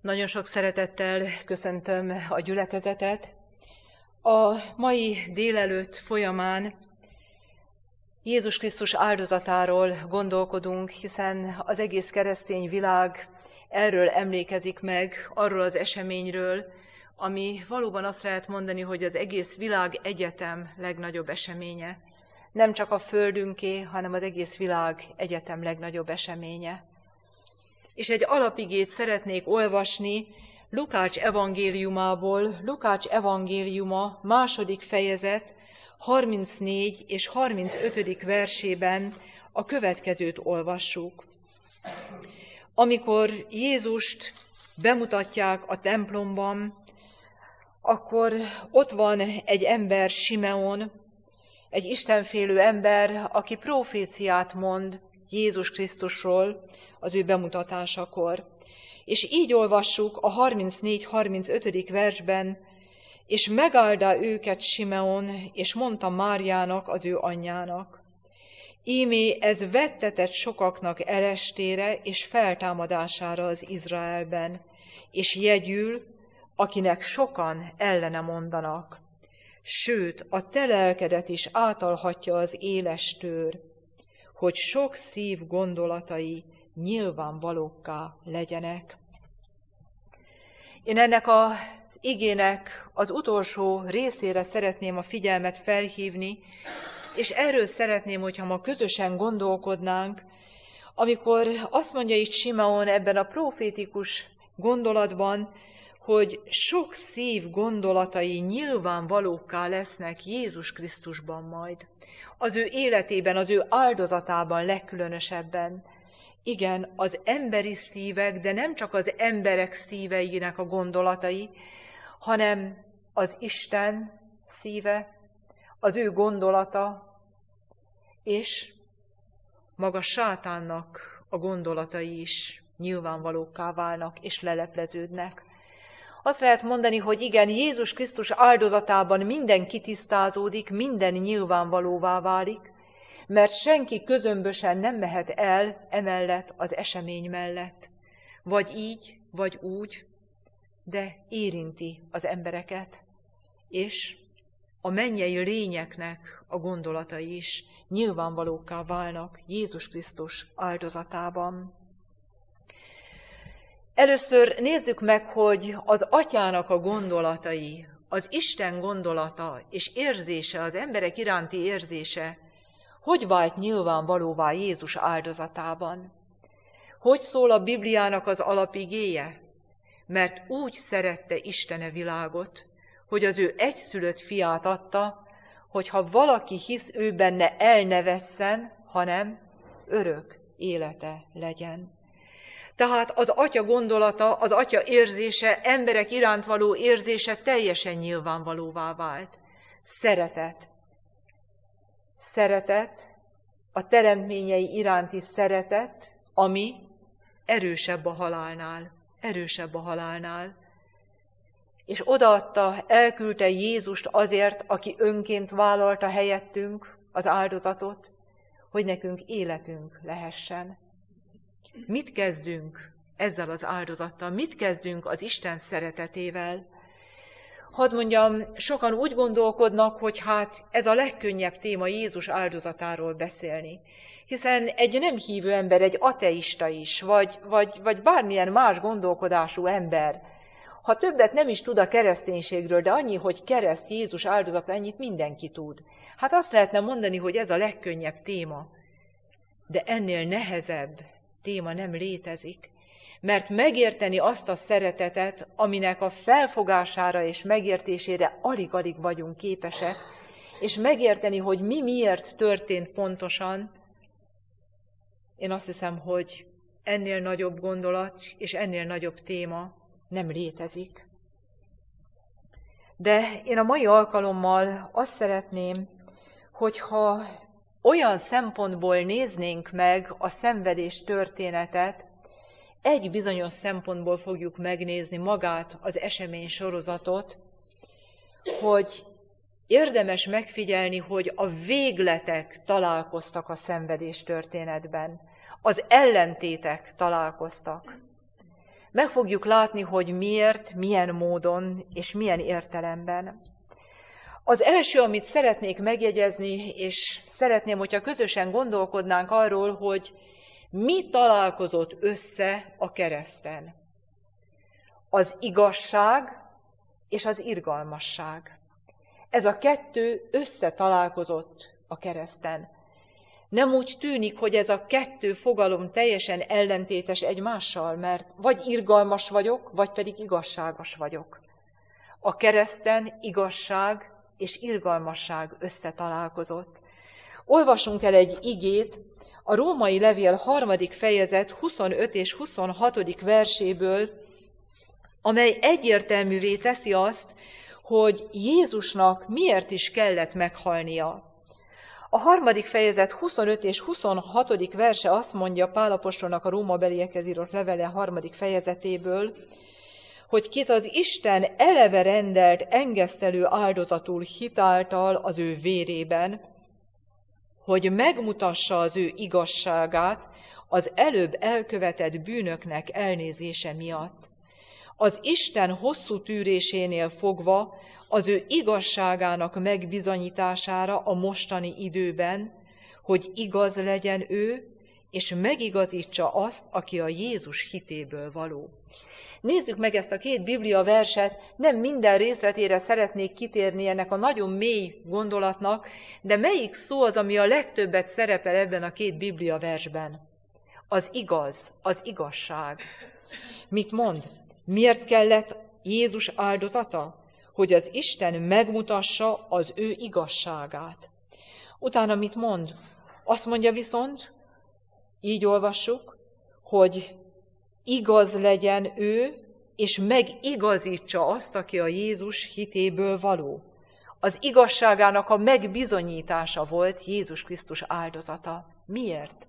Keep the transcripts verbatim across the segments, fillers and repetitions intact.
Nagyon sok szeretettel köszöntöm a gyülekezetet. A mai délelőtt folyamán Jézus Krisztus áldozatáról gondolkodunk, hiszen az egész keresztény világ erről emlékezik meg, arról az eseményről, ami valóban azt lehet mondani, hogy az egész világ egyetem legnagyobb eseménye. Nem csak a földünké, hanem az egész világ egyetem legnagyobb eseménye. És egy alapigét szeretnék olvasni Lukács evangéliumából, Lukács evangéliuma második fejezet harmincnégy és harmincötödik versében a következőt olvassuk. Amikor Jézust bemutatják a templomban, akkor ott van egy ember, Simeon, egy istenfélő ember, aki proféciát mond Jézus Krisztusról az ő bemutatásakor. És így olvassuk a harmincnégy harmincötödik versben, és megáldá őket Simeon, és mondta Máriának, az ő anyjának: Ímé ez vettetett sokaknak elestére és feltámadására az Izraelben, és jegyül, akinek sokan ellene mondanak. Sőt, a te lelkedet is átalhatja az éles tőr, hogy sok szív gondolatai nyilvánvalókká legyenek. Én ennek az igének az utolsó részére szeretném a figyelmet felhívni, és erről szeretném, hogyha ma közösen gondolkodnánk, amikor azt mondja itt Simeon ebben a profétikus gondolatban, hogy sok szív gondolatai nyilvánvalókká lesznek Jézus Krisztusban majd. Az ő életében, az ő áldozatában legkülönösebben. Igen, az emberi szívek, de nem csak az emberek szíveinek a gondolatai, hanem az Isten szíve, az ő gondolata, és maga sátánnak a gondolatai is nyilvánvalókká válnak és lelepleződnek. Azt lehet mondani, hogy igen, Jézus Krisztus áldozatában minden kitisztázódik, minden nyilvánvalóvá válik, mert senki közömbösen nem mehet el emellett az esemény mellett. Vagy így, vagy úgy, de érinti az embereket, és a mennyei lényeknek a gondolatai is nyilvánvalókká válnak Jézus Krisztus áldozatában. Először nézzük meg, hogy az Atyának a gondolatai, az Isten gondolata és érzése, az emberek iránti érzése, hogy vált nyilvánvalóvá Jézus áldozatában. Hogy szól a Bibliának az alapigéje? Mert úgy szerette Isten a világot, hogy az ő egyszülött fiát adta, hogyha valaki hisz ő benne, el ne vesszen, hanem örök élete legyen. Tehát az Atya gondolata, az Atya érzése, emberek iránt való érzése teljesen nyilvánvalóvá vált. Szeretet. Szeretet, a teremtményei iránti szeretet, ami erősebb a halálnál, erősebb a halálnál. És odaadta, elküldte Jézust azért, aki önként vállalta helyettünk az áldozatot, hogy nekünk életünk lehessen. Mit kezdünk ezzel az áldozattal? Mit kezdünk az Isten szeretetével? Hadd mondjam, sokan úgy gondolkodnak, hogy hát ez a legkönnyebb téma Jézus áldozatáról beszélni. Hiszen egy nem hívő ember, egy ateista is, vagy, vagy, vagy bármilyen más gondolkodású ember, ha többet nem is tud a kereszténységről, de annyi, hogy kereszt Jézus áldozata, ennyit mindenki tud. Hát azt lehetne mondani, hogy ez a legkönnyebb téma. De ennél nehezebb téma nem létezik. Mert megérteni azt a szeretetet, aminek a felfogására és megértésére alig-alig vagyunk képesek, és megérteni, hogy mi miért történt pontosan, én azt hiszem, hogy ennél nagyobb gondolat és ennél nagyobb téma nem létezik. De én a mai alkalommal azt szeretném, hogyha olyan szempontból néznénk meg a szenvedés történetet, egy bizonyos szempontból fogjuk megnézni magát az esemény sorozatot, hogy érdemes megfigyelni, hogy a végletek találkoztak a szenvedés történetben, az ellentétek találkoztak. Meg fogjuk látni, hogy miért, milyen módon és milyen értelemben. Az első, amit szeretnék megjegyezni, és szeretném, hogyha közösen gondolkodnánk arról, hogy mi találkozott össze a kereszten. Az igazság és az irgalmasság. Ez a kettő összetalálkozott a kereszten. Nem úgy tűnik, hogy ez a kettő fogalom teljesen ellentétes egymással, mert vagy irgalmas vagyok, vagy pedig igazságos vagyok. A kereszten igazság és irgalmasság összetalálkozott. Olvasunk el egy igét a Római levél harmadik fejezet huszonöt és huszonhatodik verséből, amely egyértelművé teszi azt, hogy Jézusnak miért is kellett meghalnia. A harmadik fejezet huszonöt és huszonhatodik verse azt mondja Pál apostolnak a rómabeliekhez írott levele harmadik fejezetéből, hogy kit az Isten eleve rendelt engesztelő áldozatul hitáltal az ő vérében, hogy megmutassa az ő igazságát az előbb elkövetett bűnöknek elnézése miatt. Az Isten hosszú tűrésénél fogva az ő igazságának megbizonyítására a mostani időben, hogy igaz legyen ő, és megigazítsa azt, aki a Jézus hitéből való. Nézzük meg ezt a két Biblia verset, nem minden részletére szeretnék kitérni ennek a nagyon mély gondolatnak, de melyik szó az, ami a legtöbbet szerepel ebben a két Biblia versben? Az igaz, az igazság. Mit mond? Miért kellett Jézus áldozata? Hogy az Isten megmutassa az ő igazságát. Utána mit mond? Azt mondja viszont, így olvassuk, hogy igaz legyen ő, és megigazítsa azt, aki a Jézus hitéből való. Az igazságának a megbizonyítása volt Jézus Krisztus áldozata. Miért?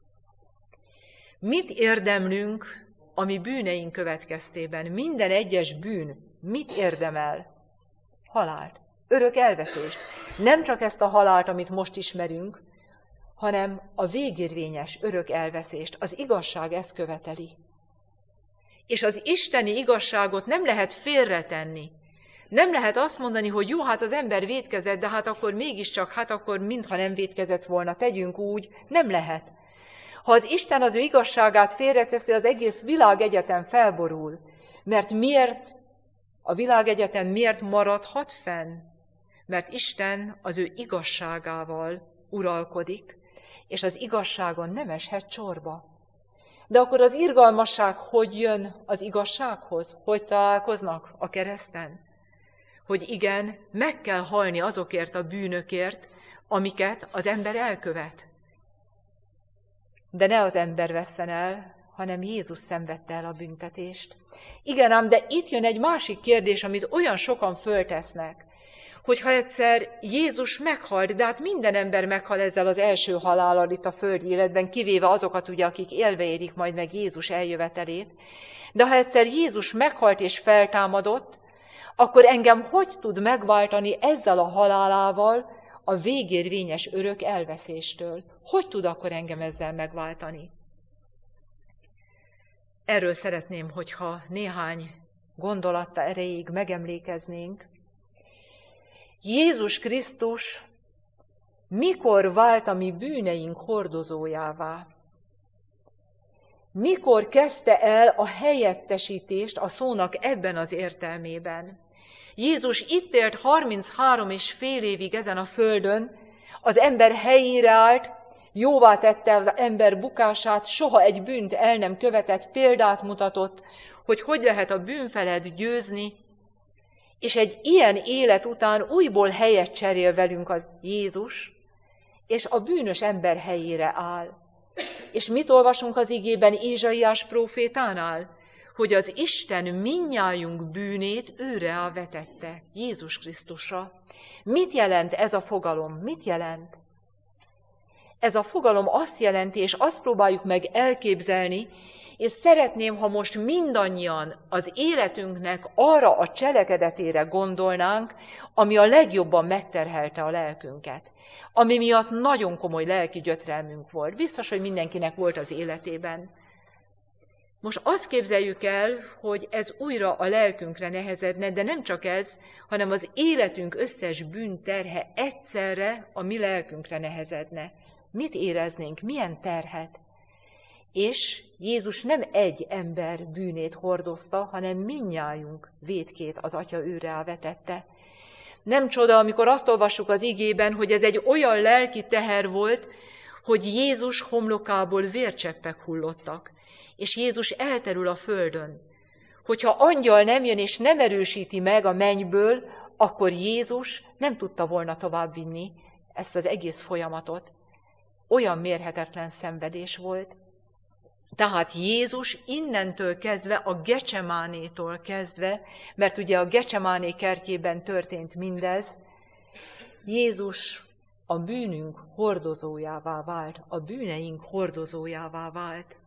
Mit érdemlünk a mi bűneink következtében? Minden egyes bűn mit érdemel? Halált, örök elveszést. Nem csak ezt a halált, amit most ismerünk, hanem a végérvényes örök elveszést. Az igazság ezt követeli. És az isteni igazságot nem lehet félretenni. Nem lehet azt mondani, hogy jó, hát az ember vétkezett, de hát akkor mégiscsak, hát akkor mintha nem vétkezett volna, tegyünk úgy. Nem lehet. Ha az Isten az ő igazságát félreteszi, az egész világegyetem felborul. Mert miért a világegyetem miért maradhat fenn? Mert Isten az ő igazságával uralkodik, és az igazságon nem eshet csorba. De akkor az irgalmasság hogy jön az igazsághoz? Hogy találkoznak a kereszten? Hogy igen, meg kell halni azokért a bűnökért, amiket az ember elkövet. De ne az ember vesszen el, hanem Jézus szenvedte el a büntetést. Igen ám, de itt jön egy másik kérdés, amit olyan sokan föltesznek, hogyha egyszer Jézus meghalt, de hát minden ember meghal ezzel az első halállal itt a földi életben, kivéve azokat ugye, akik élve érik majd meg Jézus eljövetelét, de ha egyszer Jézus meghalt és feltámadott, akkor engem hogy tud megváltani ezzel a halálával a végérvényes örök elveszéstől? Hogy tud akkor engem ezzel megváltani? Erről szeretném, hogyha néhány gondolatta erejéig megemlékeznénk. Jézus Krisztus mikor vált a mi bűneink hordozójává? Mikor kezdte el a helyettesítést a szónak ebben az értelmében? Jézus itt élt harminchárom és fél évig ezen a földön, az ember helyére állt, jóvá tette az ember bukását, soha egy bűnt el nem követett, példát mutatott, hogy hogy lehet a bűn felett győzni, és egy ilyen élet után újból helyet cserél velünk az Jézus, és a bűnös ember helyére áll. És mit olvasunk az igében Ézsaiás prófétánál? Hogy az Isten mindnyájunk bűnét őre vetette, Jézus Krisztusra. Mit jelent ez a fogalom? Mit jelent? Ez a fogalom azt jelenti, és azt próbáljuk meg elképzelni, és szeretném, ha most mindannyian az életünknek arra a cselekedetére gondolnánk, ami a legjobban megterhelte a lelkünket, ami miatt nagyon komoly lelki gyötrelmünk volt. Biztos, hogy mindenkinek volt az életében. Most azt képzeljük el, hogy ez újra a lelkünkre nehezedne, de nem csak ez, hanem az életünk összes bűnterhe egyszerre a mi lelkünkre nehezedne. Mit éreznénk, milyen terhet? És Jézus nem egy ember bűnét hordozta, hanem mindnyájunk vétkét az Atya őre vetette. Nem csoda, amikor azt olvassuk az igében, hogy ez egy olyan lelki teher volt, hogy Jézus homlokából vércseppek hullottak, és Jézus elterül a földön. Hogyha angyal nem jön és nem erősíti meg a mennyből, akkor Jézus nem tudta volna továbbvinni ezt az egész folyamatot. Olyan mérhetetlen szenvedés volt. Tehát Jézus innentől kezdve, a Gecsemánétól kezdve, mert ugye a Gecsemáné kertjében történt mindez, Jézus a bűnünk hordozójává vált, a bűneink hordozójává vált.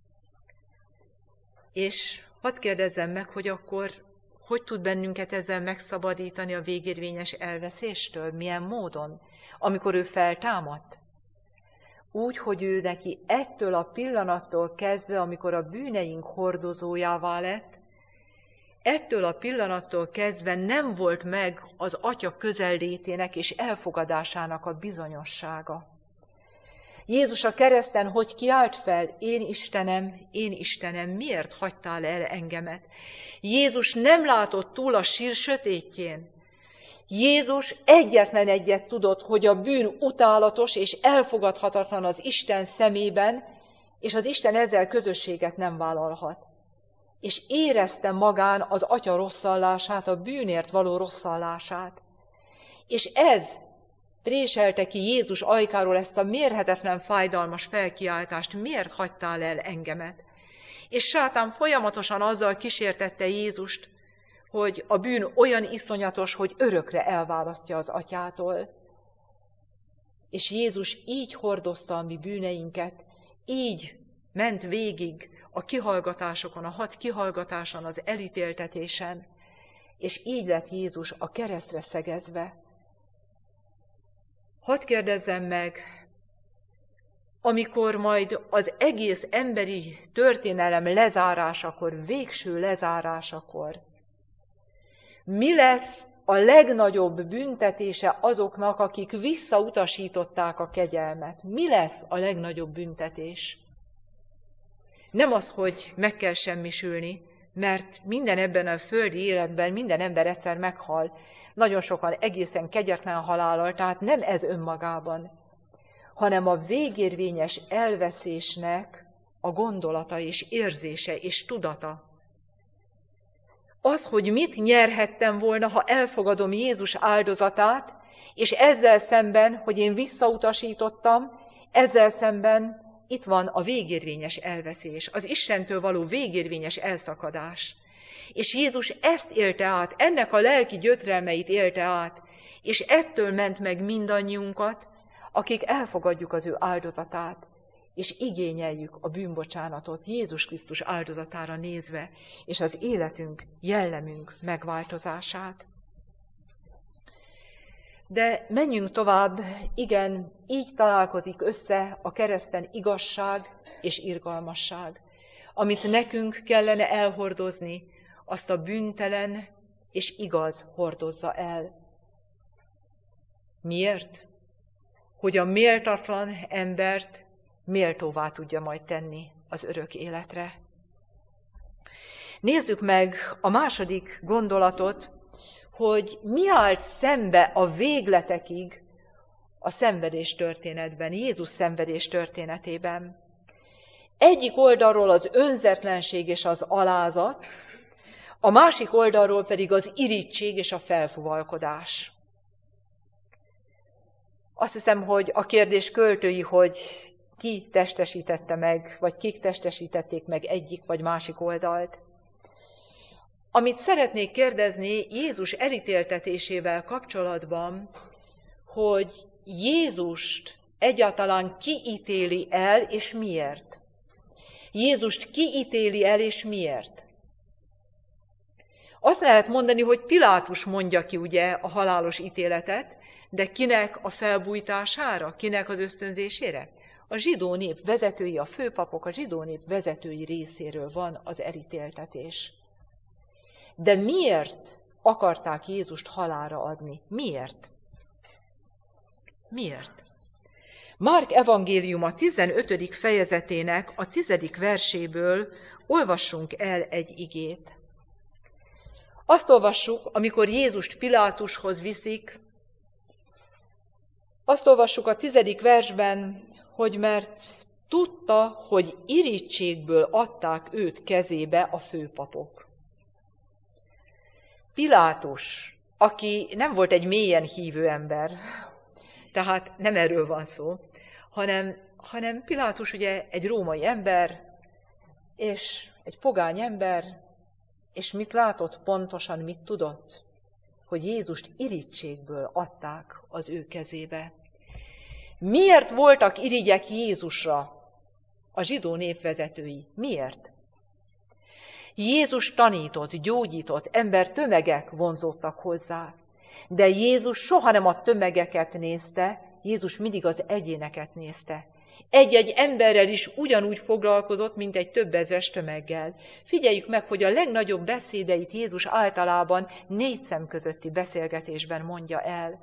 És hadd kérdezzem meg, hogy akkor hogy tud bennünket ezzel megszabadítani a végérvényes elveszéstől? Milyen módon? Amikor ő feltámadt? Úgy, hogy ő neki ettől a pillanattól kezdve, amikor a bűneink hordozójává lett, ettől a pillanattól kezdve nem volt meg az Atya közellétének és elfogadásának a bizonyossága. Jézus a kereszten hogy kiált fel? Én Istenem, én Istenem, miért hagytál el engemet? Jézus nem látott túl a sír sötétjén. Jézus egyetlen egyet tudott, hogy a bűn utálatos és elfogadhatatlan az Isten szemében, és az Isten ezzel közösséget nem vállalhat. És érezte magán az Atya rosszallását, a bűnért való rosszallását. És ez préselte ki Jézus ajkáról ezt a mérhetetlen fájdalmas felkiáltást, miért hagytál el engemet? És sátán folyamatosan azzal kísértette Jézust, hogy a bűn olyan iszonyatos, hogy örökre elválasztja az Atyától. És Jézus így hordozta a mi bűneinket, így ment végig a kihallgatásokon, a hat kihallgatáson, az elítéltetésen, és így lett Jézus a keresztre szegezve. Hadd kérdezzem meg, amikor majd az egész emberi történelem lezárásakor, végső lezárásakor, mi lesz a legnagyobb büntetése azoknak, akik visszautasították a kegyelmet? Mi lesz a legnagyobb büntetés? Nem az, hogy meg kell semmisülni, mert minden ebben a földi életben, minden ember egyszer meghal, nagyon sokan egészen kegyetlen halállal, tehát nem ez önmagában, hanem a végérvényes elveszésnek a gondolata és érzése és tudata. Az, hogy mit nyerhettem volna, ha elfogadom Jézus áldozatát, és ezzel szemben, hogy én visszautasítottam, ezzel szemben itt van a végérvényes elveszés, az Istentől való végérvényes elszakadás. És Jézus ezt élte át, ennek a lelki gyötrelmeit élte át, és ettől ment meg mindannyiunkat, akik elfogadjuk az ő áldozatát, és igényeljük a bűnbocsánatot Jézus Krisztus áldozatára nézve, és az életünk, jellemünk megváltozását. De menjünk tovább, igen, így találkozik össze a kereszten igazság és irgalmasság. Amit nekünk kellene elhordozni, azt a bűntelen és igaz hordozza el. Miért? Hogy a méltatlan embert méltóvá tudja majd tenni az örök életre. Nézzük meg a második gondolatot, hogy mi állt szembe a végletekig a szenvedés történetben, Jézus szenvedés történetében. Egyik oldalról az önzetlenség és az alázat, a másik oldalról pedig az irigység és a felfuvalkodás. Azt hiszem, hogy a kérdés költői, hogy ki testesítette meg, vagy kik testesítették meg egyik vagy másik oldalt. Amit szeretnék kérdezni Jézus elítéltetésével kapcsolatban, hogy Jézust egyáltalán ki ítéli el, és miért? Jézust ki ítéli el, és miért? Azt lehet mondani, hogy Pilátus mondja ki ugye a halálos ítéletet, de kinek a felbújtására, kinek az ösztönzésére? A zsidó nép vezetői, a főpapok, a zsidó nép vezetői részéről van az elítéltetés. De miért akarták Jézust halálra adni? Miért? Miért? Márk evangéliuma tizenötödik fejezetének a tizedik verséből olvassunk el egy igét. Azt olvassuk, amikor Jézust Pilátushoz viszik, azt olvassuk a tizedik versben, hogy mert tudta, hogy irítségből adták őt kezébe a főpapok. Pilátus, aki nem volt egy mélyen hívő ember, tehát nem erről van szó, hanem, hanem Pilátus ugye egy római ember, és egy pogány ember, és mit látott pontosan, mit tudott? Hogy Jézust irítségből adták az ő kezébe. Miért voltak irigyek Jézusra a zsidó népvezetői? Miért? Jézus tanított, gyógyított, ember tömegek vonzódtak hozzá. De Jézus soha nem a tömegeket nézte, Jézus mindig az egyéneket nézte. Egy-egy emberrel is ugyanúgy foglalkozott, mint egy több ezres tömeggel. Figyeljük meg, hogy a legnagyobb beszédeit Jézus általában négy szem közötti beszélgetésben mondja el.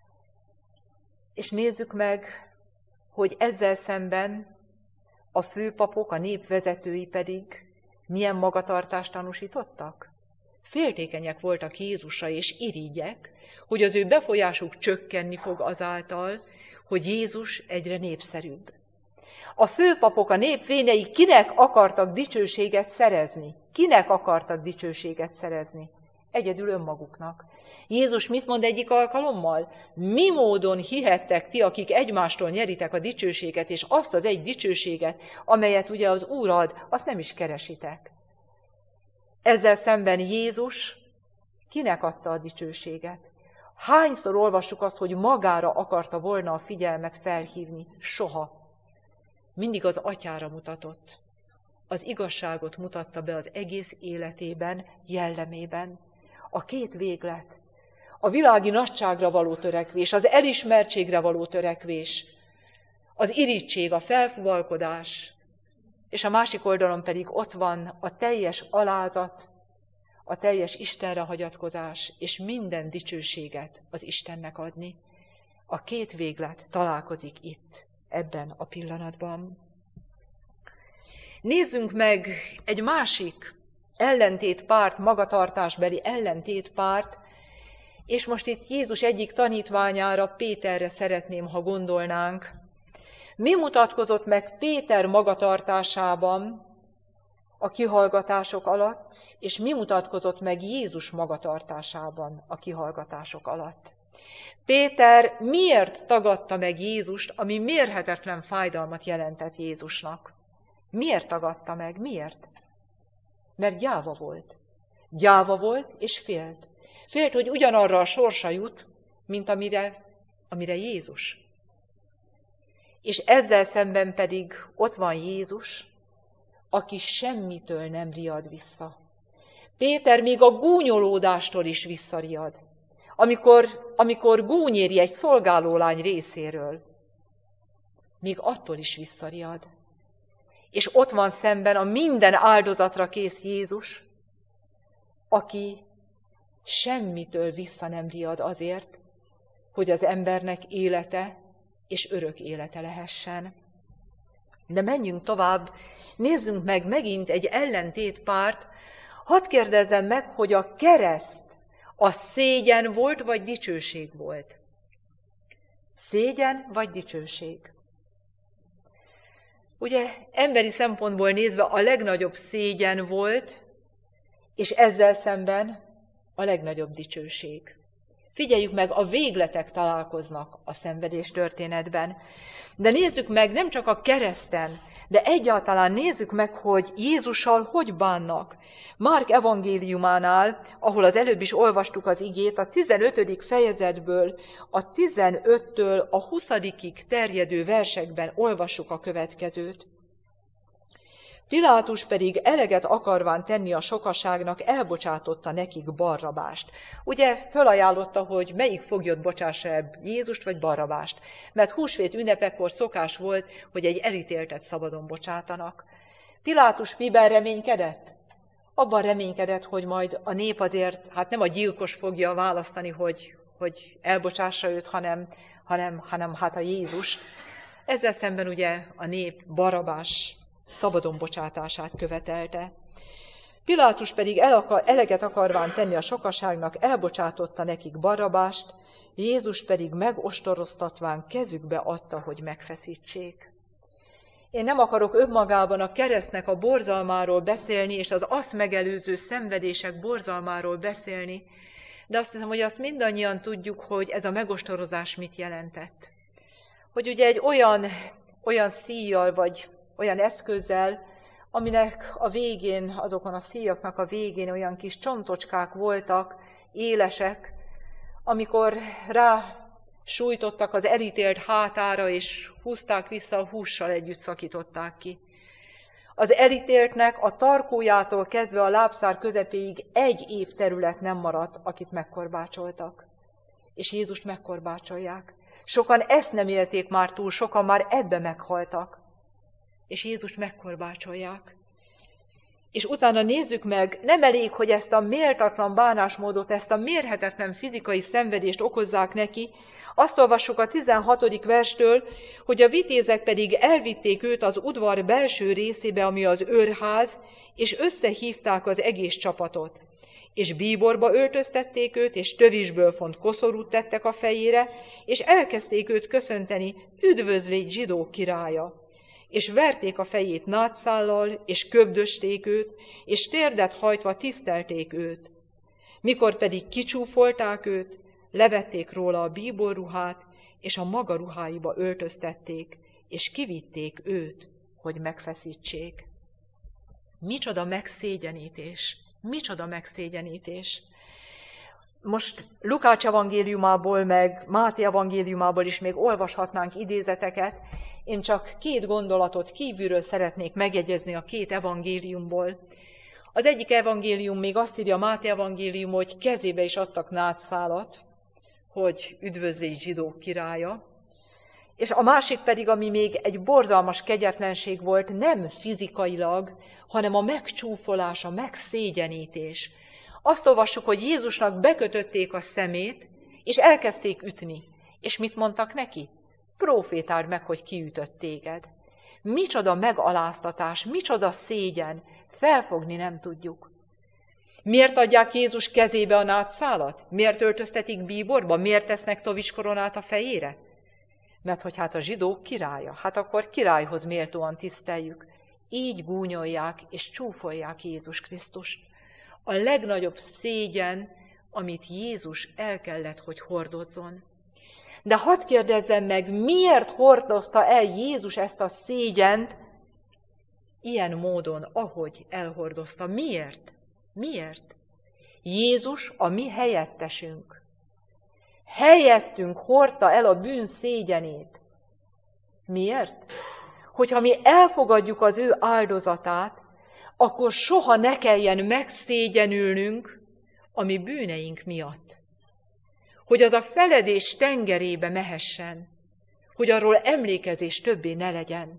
És nézzük meg, hogy ezzel szemben a főpapok, a népvezetői pedig milyen magatartást tanúsítottak? Féltékenyek voltak Jézusra, és irigyek, hogy az ő befolyásuk csökkenni fog azáltal, hogy Jézus egyre népszerűbb. A főpapok, a nép vénei kinek akartak dicsőséget szerezni? Kinek akartak dicsőséget szerezni? Egyedül önmaguknak. Jézus mit mond egyik alkalommal? Mi módon hihettek ti, akik egymástól nyeritek a dicsőséget, és azt az egy dicsőséget, amelyet ugye az Úr ad, azt nem is keresitek. Ezzel szemben Jézus kinek adta a dicsőséget? Hányszor olvassuk azt, hogy magára akarta volna a figyelmet felhívni? Soha. Mindig az atyára mutatott. Az igazságot mutatta be az egész életében, jellemében. A két véglet, a világi nagyságra való törekvés, az elismertségre való törekvés, az irigység, a felfuvalkodás, és a másik oldalon pedig ott van a teljes alázat, a teljes Istenre hagyatkozás, és minden dicsőséget az Istennek adni. A két véglet találkozik itt, ebben a pillanatban. Nézzünk meg egy másik ellentétpárt, magatartásbeli ellentétpárt, és most itt Jézus egyik tanítványára, Péterre szeretném, ha gondolnánk. Mi mutatkozott meg Péter magatartásában a kihallgatások alatt, és mi mutatkozott meg Jézus magatartásában a kihallgatások alatt? Péter miért tagadta meg Jézust, ami mérhetetlen fájdalmat jelentett Jézusnak? Miért tagadta meg? Miért? Mert gyáva volt. Gyáva volt és félt. Félt, hogy ugyanarra a sorsa jut, mint amire, amire Jézus. És ezzel szemben pedig ott van Jézus, aki semmitől nem riad vissza. Péter még a gúnyolódástól is visszariad. Amikor, amikor gúnyéri egy szolgálólány részéről, még attól is visszariad. És ott van szemben a minden áldozatra kész Jézus, aki semmitől vissza nem riad azért, hogy az embernek élete és örök élete lehessen. De menjünk tovább, nézzünk meg megint egy ellentétpárt. Hadd kérdezzem meg, hogy a kereszt a szégyen volt, vagy dicsőség volt? Szégyen, vagy dicsőség? Ugye emberi szempontból nézve a legnagyobb szégyen volt, és ezzel szemben a legnagyobb dicsőség. Figyeljük meg, a végletek találkoznak a szenvedés történetben. De nézzük meg nem csak a kereszten, de egyáltalán nézzük meg, hogy Jézussal hogy bánnak. Márk evangéliumánál, ahol az előbb is olvastuk az igét, a tizenötödik fejezetből a tizenöttől a huszadikig terjedő versekben olvassuk a következőt. Pilátus pedig eleget akarván tenni a sokaságnak, elbocsátotta nekik Barrabást. Ugye fölajánlotta, hogy melyik foglyot bocsássa el, Jézust vagy Barrabást. Mert húsvét ünnepekor szokás volt, hogy egy elítéltet szabadon bocsátanak. Pilátus miben reménykedett? Abban reménykedett, hogy majd a nép azért, hát nem a gyilkos fogja választani, hogy, hogy elbocsássa őt, hanem, hanem, hanem hát a Jézus. Ezzel szemben ugye a nép Barrabás szabadon bocsátását követelte. Pilátus pedig el akar, eleget akarván tenni a sokaságnak, elbocsátotta nekik Barrabást, Jézus pedig megostoroztatván kezükbe adta, hogy megfeszítsék. Én nem akarok önmagában a keresztnek a borzalmáról beszélni, és az azt megelőző szenvedések borzalmáról beszélni, de azt hiszem, hogy azt mindannyian tudjuk, hogy ez a megostorozás mit jelentett. Hogy ugye egy olyan, olyan szíjjal, vagy olyan eszközzel, aminek a végén, azokon a szíjaknak a végén olyan kis csontocskák voltak, élesek, amikor rá sújtottak az elítélt hátára, és húzták vissza, a hússal együtt szakították ki. Az elítéltnek a tarkójától kezdve a lábszár közepéig egy év terület nem maradt, akit megkorbácsoltak. És Jézust megkorbácsolják. Sokan ezt nem élték már túl, sokan már ebbe meghaltak. És Jézust megkorbácsolják. És utána nézzük meg, nem elég, hogy ezt a méltatlan bánásmódot, ezt a mérhetetlen fizikai szenvedést okozzák neki, azt olvassuk a tizenhatodik verstől, hogy a vitézek pedig elvitték őt az udvar belső részébe, ami az őrház, és összehívták az egész csapatot. És bíborba öltöztették őt, és tövisből font koszorút tettek a fejére, és elkezdték őt köszönteni, üdvözlégy zsidók királya. És verték a fejét nátszállal, és köbdösték őt, és térdet hajtva tisztelték őt. Mikor pedig kicsúfolták őt, levették róla a bíborruhát, és a maga ruháiba öltöztették, és kivitték őt, hogy megfeszítsék. Micsoda megszégyenítés! Micsoda megszégyenítés! Most Lukács evangéliumából, meg Máté evangéliumából is még olvashatnánk idézeteket. Én csak két gondolatot kívülről szeretnék megjegyezni a két evangéliumból. Az egyik evangélium még azt írja, a Máté evangélium, hogy kezébe is adtak nátszálat, hogy üdvözlégy zsidók királya. És a másik pedig, ami még egy borzalmas kegyetlenség volt, nem fizikailag, hanem a megcsúfolás, a megszégyenítés. Azt olvassuk, hogy Jézusnak bekötötték a szemét, és elkezdték ütni. És mit mondtak neki? Profétáld meg, hogy kiütött téged. Micsoda megaláztatás, micsoda szégyen, felfogni nem tudjuk. Miért adják Jézus kezébe a nátszálat? Miért öltöztetik bíborba? Miért tesznek toviskoronát a fejére? Mert hogy hát a zsidók királya, hát akkor királyhoz méltóan tiszteljük. Így gúnyolják és csúfolják Jézus Krisztust. A legnagyobb szégyen, amit Jézus el kellett, hogy hordozzon. De hadd kérdezzem meg, miért hordozta el Jézus ezt a szégyent ilyen módon, ahogy elhordozta? Miért? Miért? Jézus a mi helyettesünk. Helyettünk hordta el a bűn szégyenét. Miért? Hogyha mi elfogadjuk az ő áldozatát, akkor soha ne kelljen megszégyenülnünk a mi bűneink miatt. Hogy az a feledés tengerébe mehessen, hogy arról emlékezés többé ne legyen.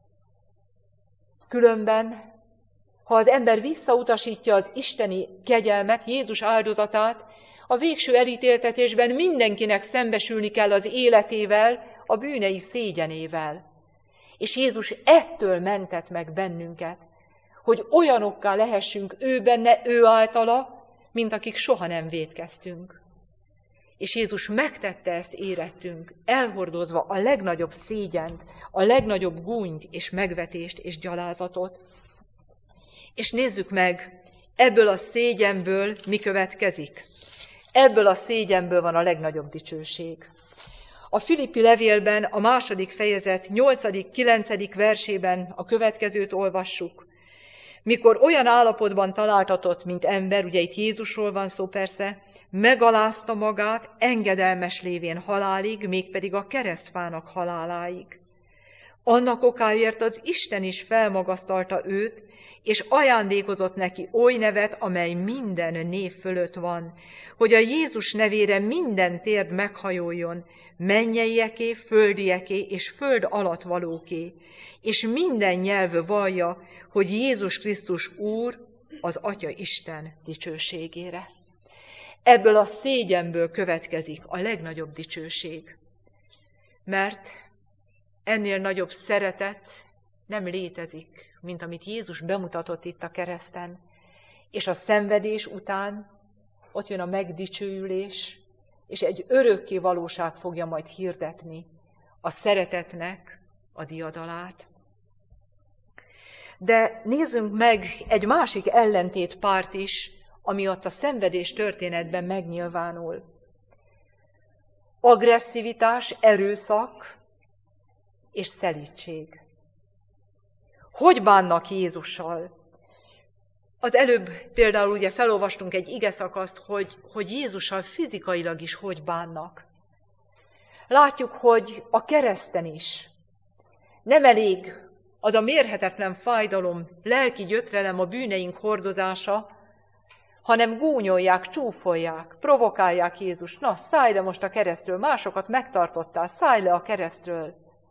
Különben, ha az ember visszautasítja az isteni kegyelmet, Jézus áldozatát, a végső elítéltetésben mindenkinek szembesülni kell az életével, a bűnei szégyenével. És Jézus ettől mentett meg bennünket, hogy olyanokká lehessünk ő benne, ő általa, mint akik soha nem vétkeztünk. És Jézus megtette ezt érettünk, elhordozva a legnagyobb szégyent, a legnagyobb gúnyt és megvetést és gyalázatot. És nézzük meg, ebből a szégyenből mi következik. Ebből a szégyenből van a legnagyobb dicsőség. A Filippi levélben a második fejezet nyolcadik kilencedik versében a következőt olvassuk. Mikor olyan állapotban találtatott, mint ember, ugye itt Jézusról van szó persze, megalázta magát, engedelmes lévén halálig, mégpedig a keresztfának haláláig. Annak okáért az Isten is felmagasztalta őt, és ajándékozott neki oly nevet, amely minden név fölött van, hogy a Jézus nevére minden térd meghajoljon, mennyeieké, földieké és föld alatt valóké, és minden nyelv vallja, hogy Jézus Krisztus Úr, az Atya Isten dicsőségére. Ebből a szégyenből következik a legnagyobb dicsőség, mert ennél nagyobb szeretet nem létezik, mint amit Jézus bemutatott itt a kereszten, és a szenvedés után ott jön a megdicsőülés, és egy örökké valóság fogja majd hirdetni a szeretetnek a diadalát. De nézzünk meg egy másik ellentétpárt is, ami ott a szenvedés történetben megnyilvánul. Agresszivitás, erőszak és szelídség. Hogy bánnak Jézussal? Az előbb például ugye felolvastunk egy igeszakaszt, hogy, hogy Jézussal fizikailag is hogy bánnak. Látjuk, hogy a kereszten is nem elég az a mérhetetlen fájdalom, lelki gyötrelem, a bűneink hordozása, hanem gúnyolják, csúfolják, provokálják Jézust. Na, szállj le most a keresztről, másokat megtartottál, szállj le a keresztről.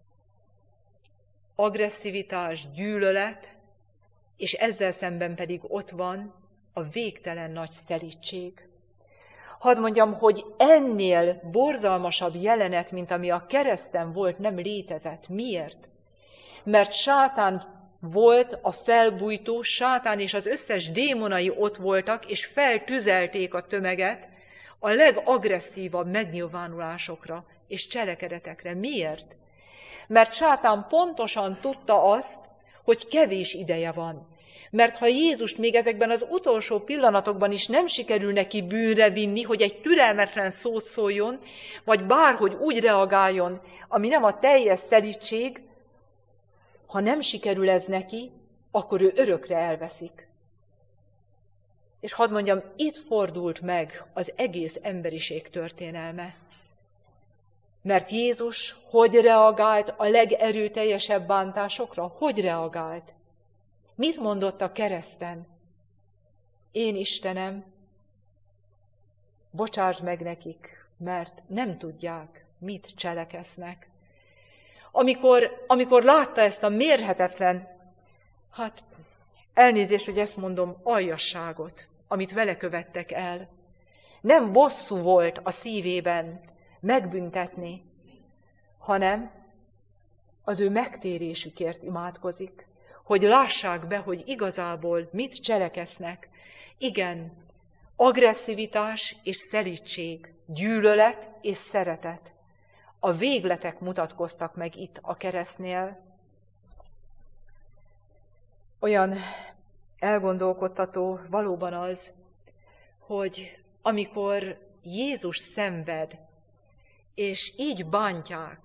Agresszivitás, gyűlölet, és ezzel szemben pedig ott van a végtelen nagy szelídség. Hadd mondjam, hogy ennél borzalmasabb jelenet, mint ami a kereszten volt, nem létezett. Miért? Mert sátán volt a felbújtó, sátán és az összes démonai ott voltak, és feltüzelték a tömeget a legagresszívabb megnyilvánulásokra és cselekedetekre. Miért? Mert sátán pontosan tudta azt, hogy kevés ideje van. Mert ha Jézust még ezekben az utolsó pillanatokban is nem sikerül neki bűnre vinni, hogy egy türelmetlen szót szóljon, vagy bárhogy úgy reagáljon, ami nem a teljes szelídség, ha nem sikerül ez neki, akkor ő örökre elveszik. És hadd mondjam, itt fordult meg az egész emberiség történelme. Mert Jézus hogy reagált a legerőteljesebb bántásokra? Hogy reagált? Mit mondott a kereszten? Én Istenem, bocsásd meg nekik, mert nem tudják, mit cselekesznek. Amikor, amikor látta ezt a mérhetetlen, hát elnézést, hogy ezt mondom, aljasságot, amit vele követtek el. Nem bosszú volt a szívében megbüntetni, hanem az ő megtérésükért imádkozik, hogy lássák be, hogy igazából mit cselekesznek. Igen, agresszivitás és szelídség, gyűlölet és szeretet. A végletek mutatkoztak meg itt a keresztnél. Olyan elgondolkodtató valóban az, hogy amikor Jézus szenved, és így bántják,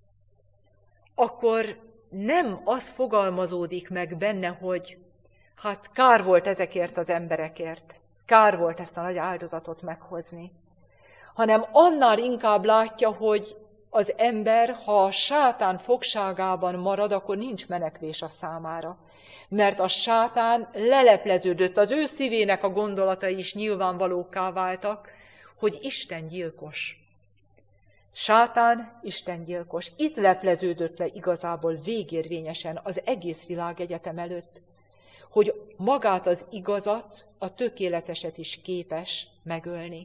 akkor nem az fogalmazódik meg benne, hogy hát kár volt ezekért az emberekért, kár volt ezt a nagy áldozatot meghozni, hanem annál inkább látja, hogy az ember, ha a sátán fogságában marad, akkor nincs menekvés a számára. Mert a sátán lelepleződött, az ő szívének a gondolatai is nyilvánvalókká váltak, hogy Isten gyilkos. Sátán istengyilkos. Itt lepleződött le igazából végérvényesen az egész világegyetem előtt, hogy magát az igazat, a tökéleteset is képes megölni.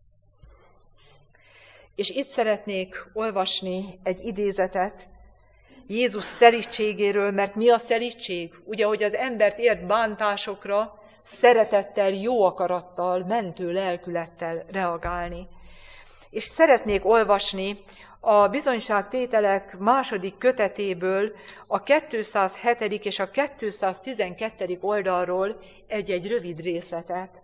És itt szeretnék olvasni egy idézetet Jézus szelídségéről, mert mi a szelídség? Ugye, hogy az embert ért bántásokra szeretettel, jó akarattal, mentő lelkülettel reagálni. És szeretnék olvasni a Bizonyságtételek második kötetéből a kétszázhetedik és a kétszáztizenkettedik oldalról egy-egy rövid részletet.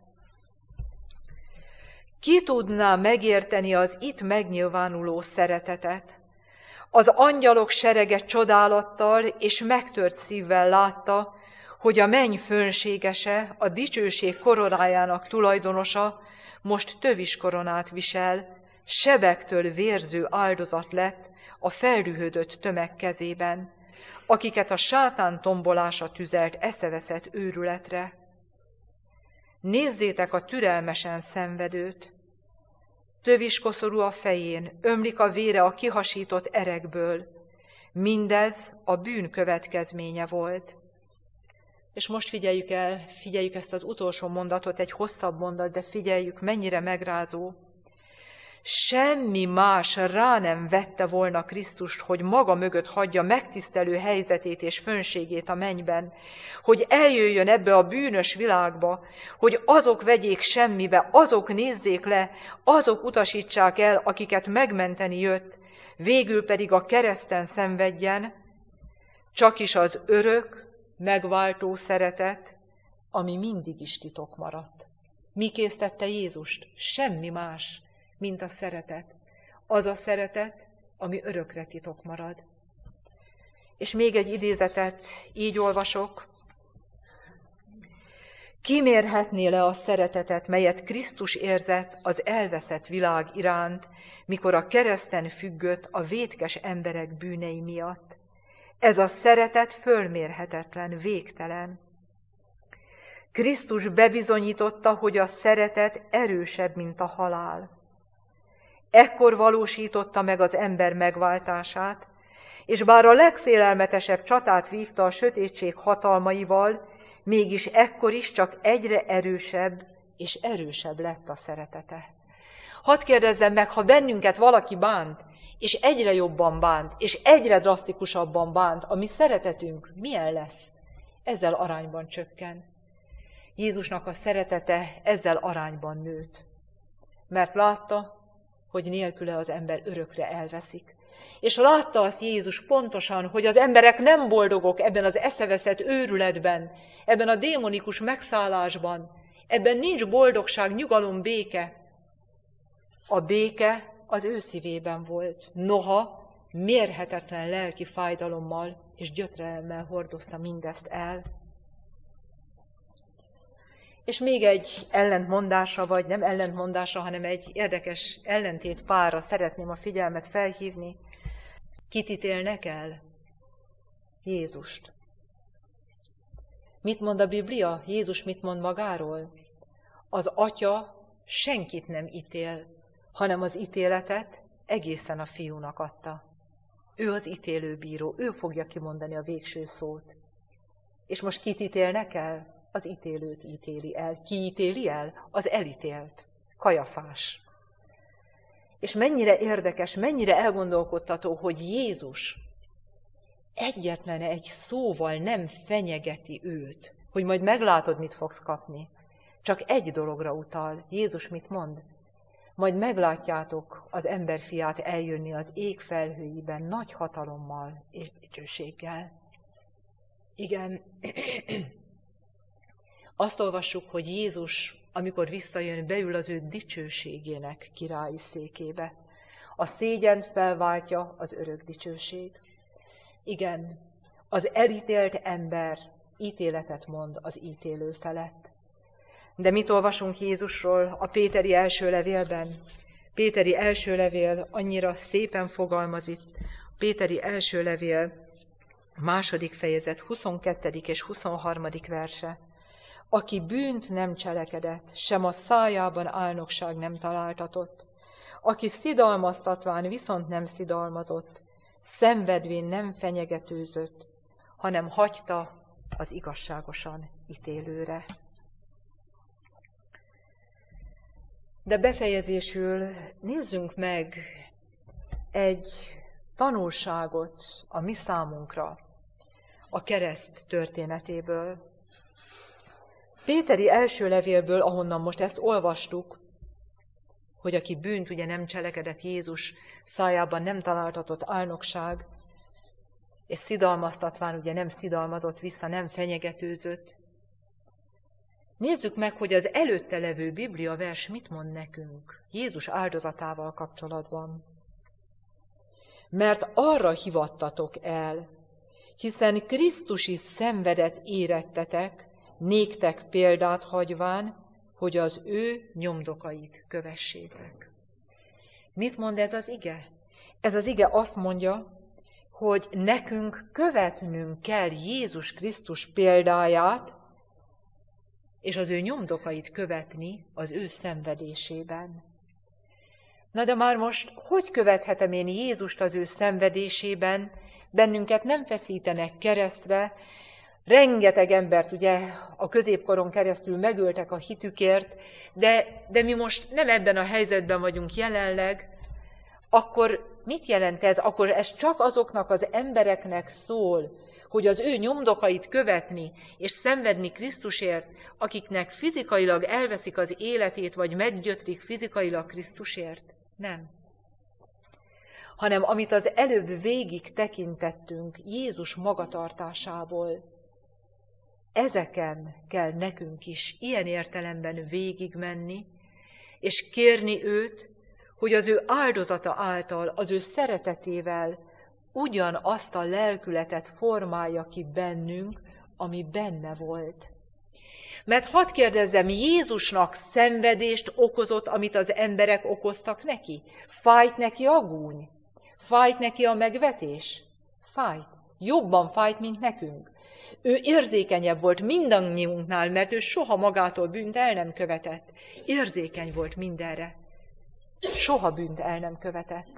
Ki tudná megérteni az itt megnyilvánuló szeretetet? Az angyalok serege csodálattal és megtört szívvel látta, hogy a menny fönségese, a dicsőség koronájának tulajdonosa most tövis koronát visel, sebektől vérző áldozat lett a feldühödött tömeg kezében, akiket a sátán tombolása tüzelt eszeveszett őrületre. Nézzétek a türelmesen szenvedőt. Töviskoszorú a fején, ömlik a vére a kihasított erekből. Mindez a bűn következménye volt. És most figyeljük el, figyeljük ezt az utolsó mondatot, egy hosszabb mondat, de figyeljük, mennyire megrázó. Semmi más rá nem vette volna Krisztust, hogy maga mögött hagyja megtisztelő helyzetét és fönségét a mennyben, hogy eljöjjön ebbe a bűnös világba, hogy azok vegyék semmibe, azok nézzék le, azok utasítsák el, akiket megmenteni jött, végül pedig a kereszten szenvedjen, csakis az örök, megváltó szeretet, ami mindig is titok maradt. Mi késztette Jézust? Semmi más, mint a szeretet. Az a szeretet, ami örökre titok marad. És még egy idézetet így olvasok. Ki mérhetné le a szeretetet, melyet Krisztus érzett az elveszett világ iránt, mikor a kereszten függött a vétkes emberek bűnei miatt? Ez a szeretet fölmérhetetlen, végtelen. Krisztus bebizonyította, hogy a szeretet erősebb, mint a halál. Ekkor valósította meg az ember megváltását, és bár a legfélelmetesebb csatát vívta a sötétség hatalmaival, mégis ekkor is csak egyre erősebb és erősebb lett a szeretete. Hadd kérdezzem meg, ha bennünket valaki bánt, és egyre jobban bánt, és egyre drasztikusabban bánt, a mi szeretetünk milyen lesz? Ezzel arányban csökken. Jézusnak a szeretete ezzel arányban nőtt, mert látta, hogy nélküle az ember örökre elveszik. És látta azt Jézus pontosan, hogy az emberek nem boldogok ebben az eszeveszett őrületben, ebben a démonikus megszállásban, ebben nincs boldogság, nyugalom, béke. A béke az ő szívében volt, noha mérhetetlen lelki fájdalommal és gyötrelemmel hordozta mindezt el. És még egy ellentmondásra, vagy nem ellentmondásra, hanem egy érdekes ellentét párra szeretném a figyelmet felhívni. Kit ítélnek el? Jézust. Mit mond a Biblia? Jézus mit mond magáról? Az Atya senkit nem ítél, hanem az ítéletet egészen a Fiúnak adta. Ő az ítélőbíró, ő fogja kimondani a végső szót. És most kit ítélnek el? Az ítélőt ítéli el. Ki ítéli el? Az elítélt. Kajafás. És mennyire érdekes, mennyire elgondolkodtató, hogy Jézus egyetlen egy szóval nem fenyegeti őt, hogy majd meglátod, mit fogsz kapni. Csak egy dologra utal. Jézus mit mond? Majd meglátjátok az emberfiát eljönni az ég felhőiben nagy hatalommal és dicsőséggel. Igen, azt olvassuk, hogy Jézus, amikor visszajön, beül az ő dicsőségének királyi székébe. A szégyent felváltja az örök dicsőség. Igen, az elítélt ember ítéletet mond az ítélő felett. De mit olvasunk Jézusról a Péteri első levélben? Péteri első levél annyira szépen fogalmaz itt. Péteri első levél, második fejezet, huszonkettedik és huszonharmadik verse. Aki bűnt nem cselekedett, sem a szájában álnokság nem találtatott. Aki szidalmaztatván viszont nem szidalmazott, szenvedvén nem fenyegetőzött, hanem hagyta az igazságosan ítélőre. De befejezésül nézzünk meg egy tanulságot a mi számunkra a kereszt történetéből. Péteri első levélből, ahonnan most ezt olvastuk, hogy aki bűnt ugye nem cselekedett, Jézus szájában nem találtatott álnokság, és szidalmaztatván ugye nem szidalmazott vissza, nem fenyegetőzött. Nézzük meg, hogy az előtte levő Biblia vers mit mond nekünk Jézus áldozatával kapcsolatban. Mert arra hivattatok el, hiszen Krisztus is szenvedett érettetek, néktek példát hagyván, hogy az ő nyomdokait kövessétek. Mit mond ez az ige? Ez az ige azt mondja, hogy nekünk követnünk kell Jézus Krisztus példáját, és az ő nyomdokait követni az ő szenvedésében. Na de már most, hogy követhetem én Jézust az ő szenvedésében? Bennünket nem feszítenek keresztre, rengeteg embert ugye a középkoron keresztül megöltek a hitükért, de, de mi most nem ebben a helyzetben vagyunk jelenleg, akkor mit jelent ez? Akkor ez csak azoknak az embereknek szól, hogy az ő nyomdokait követni és szenvedni Krisztusért, akiknek fizikailag elveszik az életét, vagy meggyötrik fizikailag Krisztusért? Nem. Hanem amit az előbb végig tekintettünk Jézus magatartásából, ezeken kell nekünk is ilyen értelemben végigmenni, és kérni őt, hogy az ő áldozata által, az ő szeretetével ugyanazt a lelkületet formálja ki bennünk, ami benne volt. Mert hadd kérdezzem, Jézusnak szenvedést okozott, amit az emberek okoztak neki? Fájt neki a gúny? Fájt neki a megvetés? Fájt. Jobban fájt, mint nekünk. Ő érzékenyebb volt mindannyiunknál, mert ő soha magától bűnt el nem követett. Érzékeny volt mindenre. Soha bűnt el nem követett.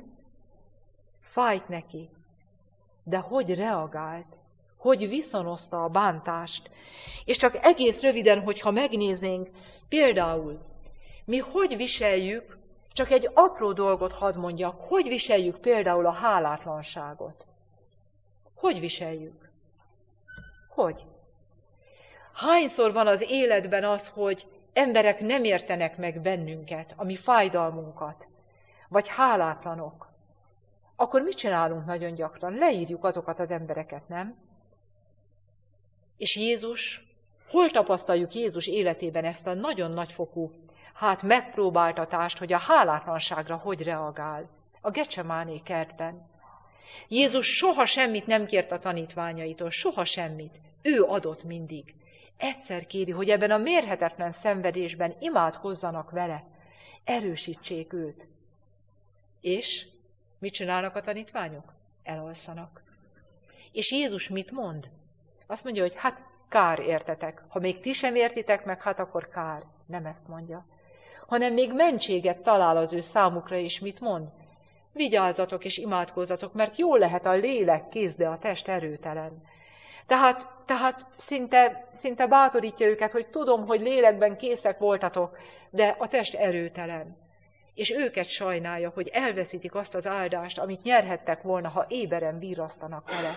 Fájt neki. De hogy reagált? Hogy viszonozta a bántást? És csak egész röviden, hogyha megnéznénk, például, mi hogy viseljük, csak egy apró dolgot hadd mondjak, hogy viseljük például a hálátlanságot? Hogy viseljük? Hogy? Hányszor van az életben az, hogy emberek nem értenek meg bennünket, a mi fájdalmunkat, vagy hálátlanok? Akkor mit csinálunk nagyon gyakran? Leírjuk azokat az embereket, nem? És Jézus, hol tapasztaljuk Jézus életében ezt a nagyon nagyfokú, hát megpróbáltatást, hogy a hálátlanságra hogy reagál? A Gecsemáné kertben. Jézus soha semmit nem kért a tanítványaitól, soha semmit. Ő adott mindig. Egyszer kéri, hogy ebben a mérhetetlen szenvedésben imádkozzanak vele, erősítsék őt. És mit csinálnak a tanítványok? Elalszanak. És Jézus mit mond? Azt mondja, hogy hát kár értetek. Ha még ti sem értitek meg, hát akkor kár. Nem ezt mondja. Hanem még mentséget talál az ő számukra, és mit mond? Vigyázzatok és imádkozzatok, mert jó lehet a lélek kész, de a test erőtelen. Tehát, tehát szinte, szinte bátorítja őket, hogy tudom, hogy lélekben készek voltatok, de a test erőtelen. És őket sajnálja, hogy elveszítik azt az áldást, amit nyerhettek volna, ha éberen virrasztanak vele.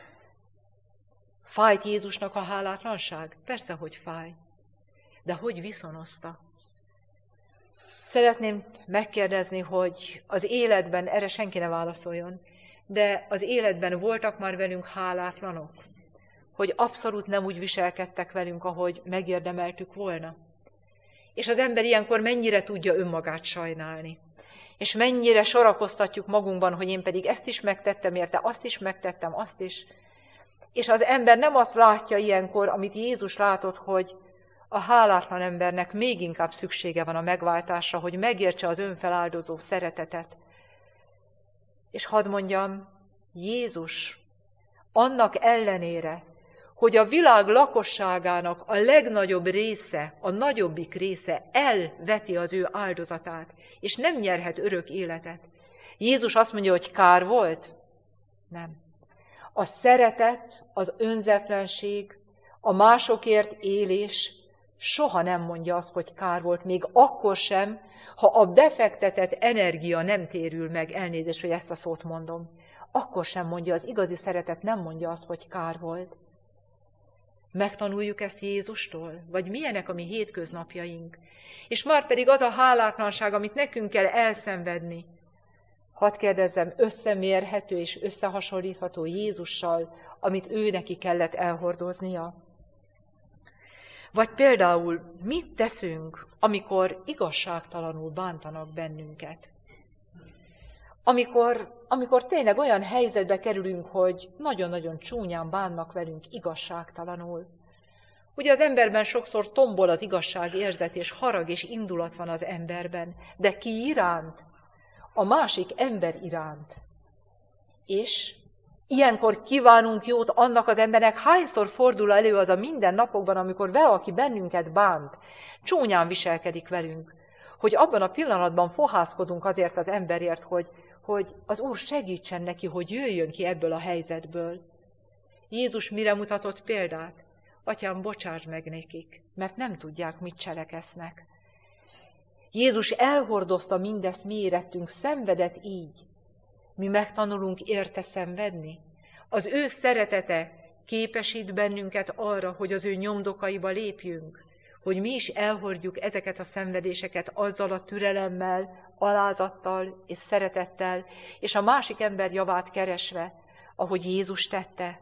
Fájt Jézusnak a hálátlanság? Persze, hogy fáj. De hogy viszonozta? Szeretném megkérdezni, hogy az életben, erre senki ne válaszoljon, de az életben voltak már velünk hálátlanok? Hogy abszolút nem úgy viselkedtek velünk, ahogy megérdemeltük volna? És az ember ilyenkor mennyire tudja önmagát sajnálni? És mennyire sorakoztatjuk magunkban, hogy én pedig ezt is megtettem érte, azt is megtettem, azt is. És az ember nem azt látja ilyenkor, amit Jézus látott, hogy a hálátlan embernek még inkább szüksége van a megváltásra, hogy megértse az önfeláldozó szeretetet. És hadd mondjam, Jézus annak ellenére, hogy a világ lakosságának a legnagyobb része, a nagyobbik része elveti az ő áldozatát, és nem nyerhet örök életet. Jézus azt mondja, hogy kár volt? Nem. A szeretet, az önzetlenség, a másokért élés soha nem mondja azt, hogy kár volt, még akkor sem, ha a befektetett energia nem térül meg, elnézést, hogy ezt a szót mondom. Akkor sem mondja, az igazi szeretet nem mondja azt, hogy kár volt. Megtanuljuk ezt Jézustól? Vagy milyenek a mi hétköznapjaink? És már pedig az a hálátlanság, amit nekünk kell elszenvedni. Hadd kérdezzem, összemérhető és összehasonlítható Jézussal, amit ő neki kellett elhordoznia? Vagy például mit teszünk, amikor igazságtalanul bántanak bennünket? Amikor, amikor tényleg olyan helyzetbe kerülünk, hogy nagyon-nagyon csúnyán bánnak velünk igazságtalanul. Ugye az emberben sokszor tombol az igazságérzet, és harag és indulat van az emberben, de ki iránt? A másik ember iránt. És Ilyenkor kívánunk jót annak az embernek, hányszor fordul elő az a minden napokban, amikor valaki bennünket bánt, csúnyán viselkedik velünk, hogy abban a pillanatban fohászkodunk azért az emberért, hogy, hogy az Úr segítsen neki, hogy jöjjön ki ebből a helyzetből. Jézus mire mutatott példát? Atyám, bocsáss meg nekik, mert nem tudják, mit cseleksznek. Jézus elhordozta mindezt, mi érettünk, szenvedett így. Mi megtanulunk érte szenvedni. Az ő szeretete képesít bennünket arra, hogy az ő nyomdokaiba lépjünk, hogy mi is elhordjuk ezeket a szenvedéseket azzal a türelemmel, alázattal és szeretettel, és a másik ember javát keresve, ahogy Jézus tette.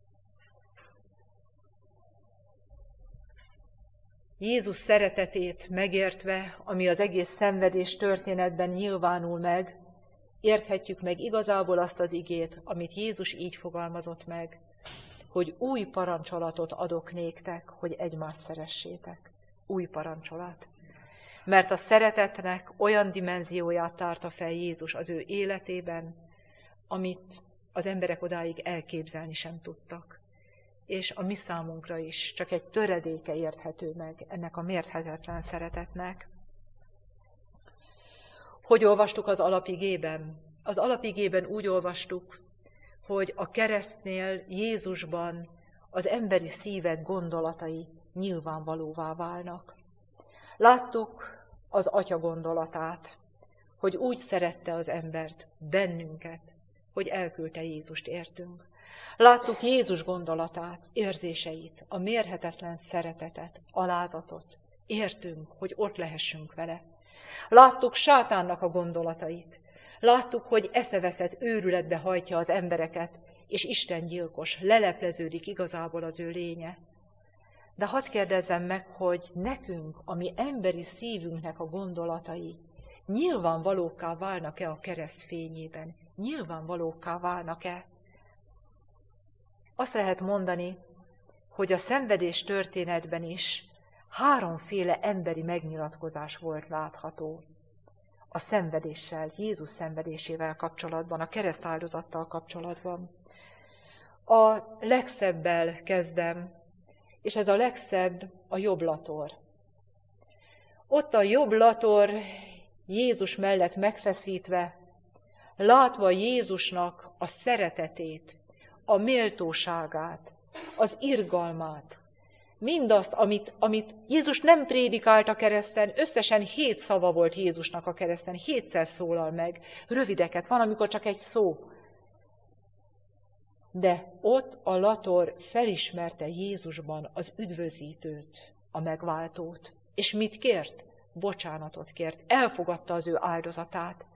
Jézus szeretetét megértve, ami az egész szenvedés történetben nyilvánul meg, érthetjük meg igazából azt az igét, amit Jézus így fogalmazott meg, hogy új parancsolatot adok néktek, hogy egymást szeressétek. Új parancsolat. Mert a szeretetnek olyan dimenzióját tárta fel Jézus az ő életében, amit az emberek odáig elképzelni sem tudtak. És a mi számunkra is csak egy töredéke érthető meg ennek a mérhetetlen szeretetnek. Hogy olvastuk az alapigében? Az alapigében úgy olvastuk, hogy a keresztnél, Jézusban az emberi szívek gondolatai nyilvánvalóvá válnak. Láttuk az Atya gondolatát, hogy úgy szerette az embert, bennünket, hogy elküldte Jézust értünk. Láttuk Jézus gondolatát, érzéseit, a mérhetetlen szeretetet, alázatot, értünk, hogy ott lehessünk vele. Láttuk sátánnak a gondolatait, láttuk, hogy eszeveszett őrületbe hajtja az embereket, és Isten gyilkos, lelepleződik igazából az ő lénye. De hadd kérdezzem meg, hogy nekünk, a mi emberi szívünknek a gondolatai nyilvánvalókká válnak-e a kereszt fényében? Nyilvánvalókká válnak-e? Azt lehet mondani, hogy a szenvedés történetben is háromféle emberi megnyilatkozás volt látható a szenvedéssel, Jézus szenvedésével kapcsolatban, a keresztáldozattal kapcsolatban. A legszebbel kezdem, és ez a legszebb a jobb lator. Ott a jobb lator Jézus mellett megfeszítve, látva Jézusnak a szeretetét, a méltóságát, az irgalmát, mindazt, amit, amit Jézus nem prédikált a kereszten, összesen hét szava volt Jézusnak a kereszten, hétszer szólal meg, rövideket, van, amikor csak egy szó. De ott a lator felismerte Jézusban az üdvözítőt, a megváltót. És mit kért? Bocsánatot kért. Elfogadta az ő áldozatát.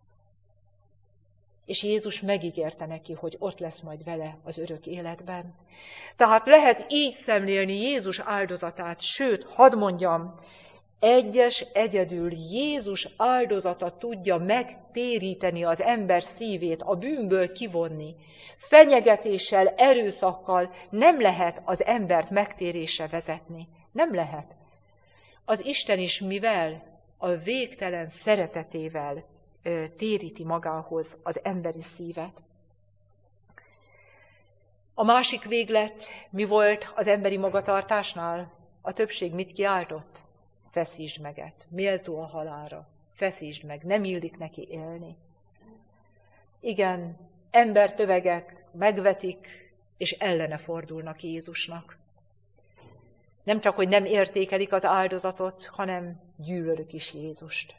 És Jézus megígérte neki, hogy ott lesz majd vele az örök életben. Tehát lehet így szemlélni Jézus áldozatát, sőt, hadd mondjam, egyes egyedül Jézus áldozata tudja megtéríteni az ember szívét, a bűnből kivonni. Fenyegetéssel, erőszakkal nem lehet az embert megtérésre vezetni. Nem lehet. Az Isten is mivel? A végtelen szeretetével téríti magához az emberi szívet. A másik véglet mi volt az emberi magatartásnál? A többség mit kiáltott? Feszítsd meget, méltó a halálra, feszítsd meg, nem illik neki élni. Igen, embertövegek megvetik, és ellene fordulnak Jézusnak. Nem csak, hogy nem értékelik az áldozatot, hanem gyűlölik is Jézust.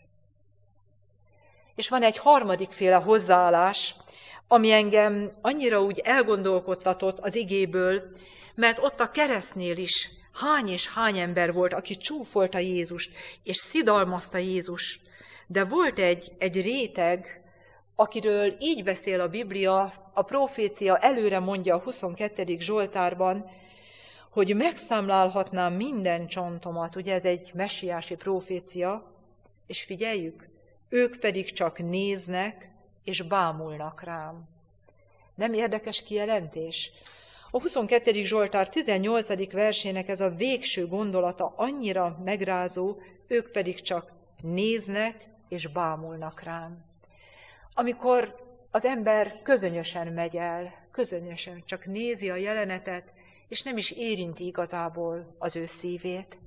És van egy harmadik féle hozzáállás, ami engem annyira úgy elgondolkodtatott az igéből, mert ott a keresztnél is hány és hány ember volt, aki csúfolta Jézust, és szidalmazta Jézust. De volt egy, egy réteg, akiről így beszél a Biblia, a profécia előre mondja a huszonkettedik Zsoltárban, hogy megszámlálhatnám minden csontomat, ugye ez egy messiási profécia, és figyeljük, ők pedig csak néznek és bámulnak rám. Nem érdekes kijelentés? A huszonkettedik Zsoltár tizennyolcadik versének ez a végső gondolata annyira megrázó, ők pedig csak néznek és bámulnak rám. Amikor az ember közönösen megy el, közönösen csak nézi a jelenetet, és nem is érinti igazából az ő szívét.